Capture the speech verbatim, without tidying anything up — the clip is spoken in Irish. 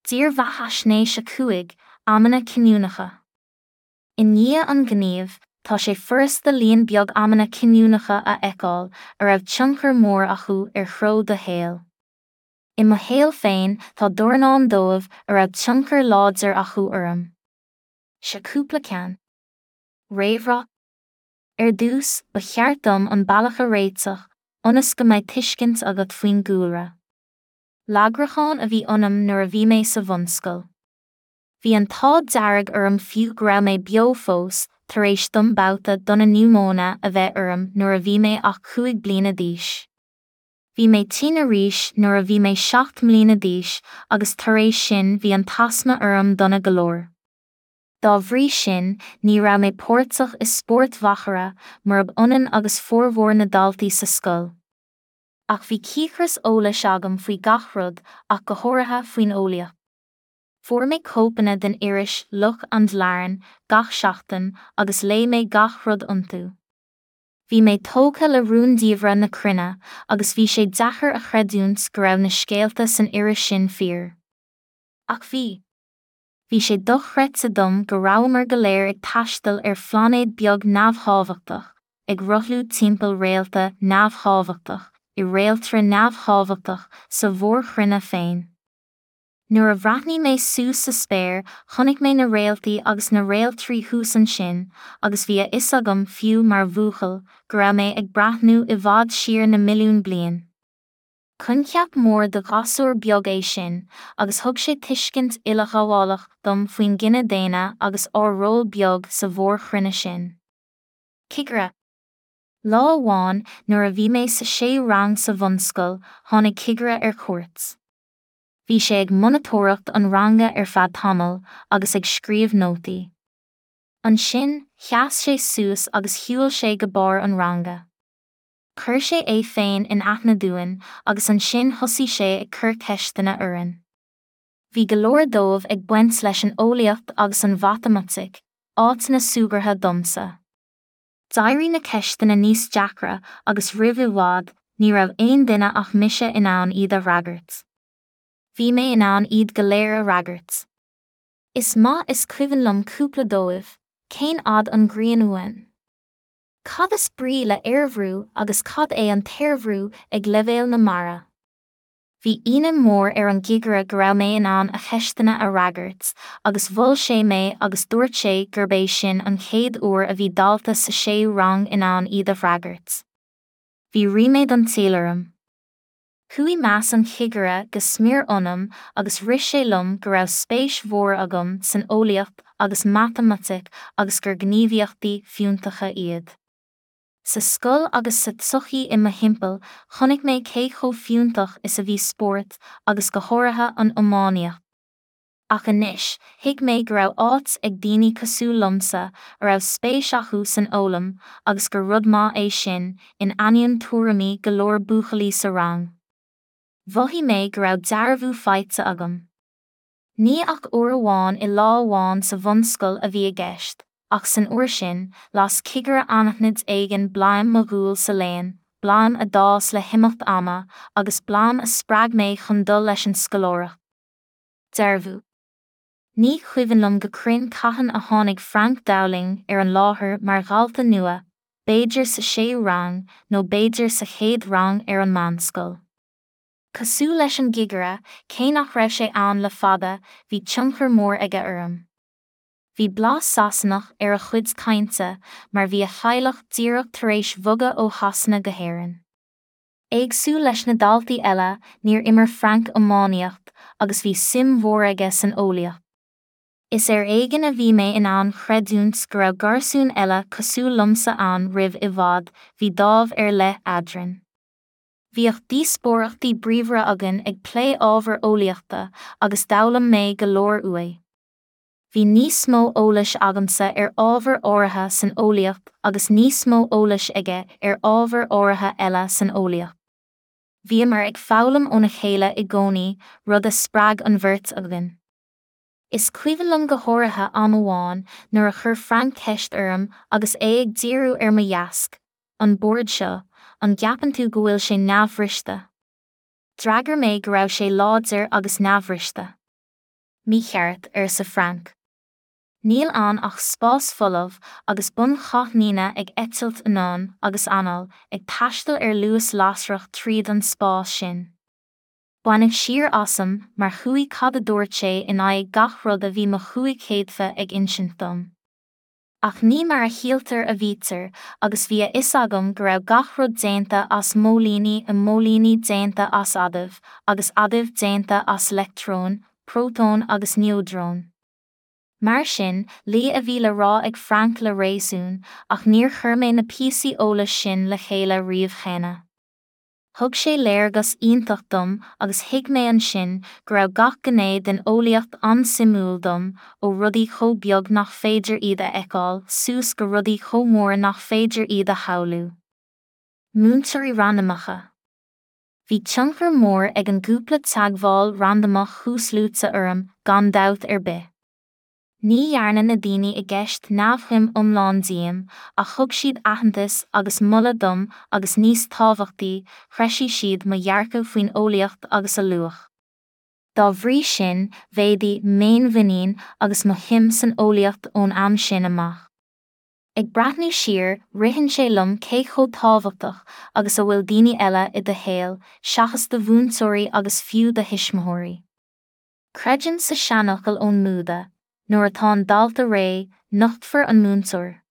Dír bheithasné se cuaig, amana ciniúnacha. I ngia an gníomh, tá sé furas de líon beag amana ciniúnacha a eicáil ar raibh tionchar mór acu ar chró de héal. I mo héal féin tá dornán dóibh ar raibh tionchar láidir acu orm. Se cúpla ceann. Réamhrach. Ar dús, ba cheartdom an bailach a réiteach, ionas go mbeidh tuiscint agat faoin gúlra. Lagracháin a bhí ionam nuair a bhí mé sa bhunscoil. Bhí an tá dearg orm fiú go raibh mé beo fós, tar éis dom bouta donna pneumóna a bheith orm nuair a bhí mé ach cúig bliana d'aois. Bhí mé tína ríis nuair a bhí mé seacht mbliana d'aois, agus tar éis sin bhí an tasma orm donna golóir. Dá bhrí sin, ní raibh mé pórtach is spórt mhachara, mar ab ionan agus formhór na daltaí sa scoil. Ach bhí cíchras eolais agam faoi gach rud ach go háirithe faoin eolaíocht. Fuair mé cópanna den iris luch an dlaireann, gach seachtain, agus lé mé gach rud iontu. Bhí mé tógtha le rúndíomhra na cruinne, agus bhí sé deachar a chreidúnt go raibh na scéalta san iris sin fíor. Ach bhí. Bhí sé dochreid sa dom go rabhamar go léir ag taistil ar phláinéad beag neamhshábhachtach, ag rothlú timpeall réalta neamhshábhachtach, i réaltra neamhshábhachtach sa bhór chruinne féin. Nuair a bhreathnaí mé suas sa spéir, chonig mé na réaltaí agus na réaltrí thuas an sin, agus bhí a is agam fiú mar bhuachal, go raibh mé ag breathnú i bhfad siar na milliún bliain. Chun ceap mór de ghasúr beag é sin, agus thug sé tuiscint uileach amháileach dom faoin gine déine agus á ról beag sa bhór chruinne sin. Cigeadh. Lá amháin, nuair a bhí mé sa sé rang sa bhunscoil, tháinig cigeadh ar cuairt. Bhí sé ag monitóracht an ranga ar feadh tamil, agus ag scríobh nótaí. An sin, cheas sé suas agus shiúil sé go bár an ranga. Chur sé é féin in aithne dúin, agus an sin thosaigh sé ag cur ceistena uirinn. Bhí go leor dóibh ag buint leis an eolaíocht agus an bhatamaigh, áit na sugartha domsa. D'éirí na ceistena níos deacra agus roimh i bhfad, ní raibh aon duine ach mise in ann iad a ragart. Bhí mé in ann iad go léir a ragart. Is maith is cuimhin lom cúpla dóibh, cén ad an gcraoin uainn. Cad is brí le airbhrú agus cad é an tairbhrú ag leibhéal na mara. Bhí ina mór ar an gigra go raibh mé in ann a cheistena a ragart, agus bhfuil sé mé agus dúirt sé gur bé sin an chéad uair a bhí dalta sa sé rang in ann iad a ragart. Bhí riméid an téalaram. Chuaigh meas an chigire go smíor ionam agus ris sé lom go raibh spéis mhór agam san eolaíocht agus matamaigh agus gur gníomhaíochtaí fiúntacha iad. Sa scoil agus sa tsochaí i mo thimpeall, chonig mé cé chomh fiúntach is a bhí spórt agus go háirithe an iománaíocht. Ach anois, thuig mé go raibh áit ag daoine cosú lomsa a raibh spéis acu san eolam agus gur rud maith é sin in ainneoin tuairimí go leor buachalaí sa rang. Bhuaigh mé go raibh dearbhú fáilte agam. Ní ach uair amháin i lá amháin sa bhunscoil a bhí a gceist, ach san uair sin, las cigeadh annachnaid éigean blaim mo gúil sa léinn, blaim a dás le himimecht ama, agus blaim a spreag mé chun dul leis an scoláireacht. Dearbhú. Ní chuimhin lom go cruinn caitheann a tháinig Frank Dowling ar an láthair mar ghalta nua, béidir sa sé rang nó béidir sa chéad rang ar an manscoil. Cosú leis an gigeadh, cé nach raibh sé ann le fada, bhí tionchar mór aige orm. Bhí blas sasanach ar a chuid cainte, mar bhí a chaileach díreach tar éis bhoga ó hasanna go héireann. Éagsú leis na daltaí eile, níor imar Frank iománaíocht, agus bhí sim mhór aige san eolaíocht. Is ar éigean a bhí mé in ann chreidúnt go raibh garsún eile cosú lomsa ann roimh i bhfad, bhí dámh ar le adran. Bhíoch díospóireachtaí bríomhra agan ag plé ábhar eolaíochta agus dabhlam mé go leor uaidh. Bhí níos mó eolais agamsa ar ábhar áirithe san eolaíocht agus níos mó eolais aige ar ábhar áirithe eile san eolaíocht. Bhí mar ag foghlaim óna chéile i gcónaí rud a spreag an bhirt agan. Is cuimhin lom go háirithe am amháin nuair a chur Frank ceist orm agus é ag díriú ar mo dheasc, an bord seo, an gceapan tú go bhfuil sé neamhbhriste. Dreagar mé go raibh sé láidir agus neamhbhriste. mí cheart ar sa Franc. Níl an ach spás folamh agus bun chaithníne ag eitilt anán agus anall ag taistil ar luas lasrach tríd an spás sin. Bhainigh siar asam mar chuaigh cad a dúirt sé in aghaidh gach rud a bhí mo chuaigh chéadfa ag insint dom. Ach ní mar a chialtar a bhítear agus bhí is agam go raibh gach rud déanta as mólíní a mólíní déanta as adamh agus adamh déanta as electrón, prótón agus neodrón. Mar sin, lí a bhí le rá ag Franc le réasún ach níor chuir mé na píosaí eolas sin le chéile riamh chéine. Thug sé léir gus iontach dom agus thuig mé an sin go raibh gach gné den eolaíocht an-simúil dom ó rudaí chomh beag nach féidir iad a fheiceáil suas go rudaí chomh mór nach féidir iad a shamhlú. Múinteoirí randamacha. Bhí tionchar mór ag an gúpla teagmháil randamach chúslútsa orm gan dabht ar bith. Ní dhearna na daoine i gceist neamhchuim iomlán diaim a thug siad aitheantas agus mula dom agus níos tábhachtaí chreisí siad mo dhearcadh faoin eolaíocht agus a luach. Dá bhrí sin bhéadaí méinmhínín agus mo him san eolaíocht ón am sin amach. Ag breathnú siar ritheann sé lum cé chomh tábhachtach agus a bhfuil daoine eile i do héal seachas do bhúntóirí agus fiú do hismeóirí. Creideann sa seanachal ón múda, nuair atá an dáilta ré, nochtfar an múntóir.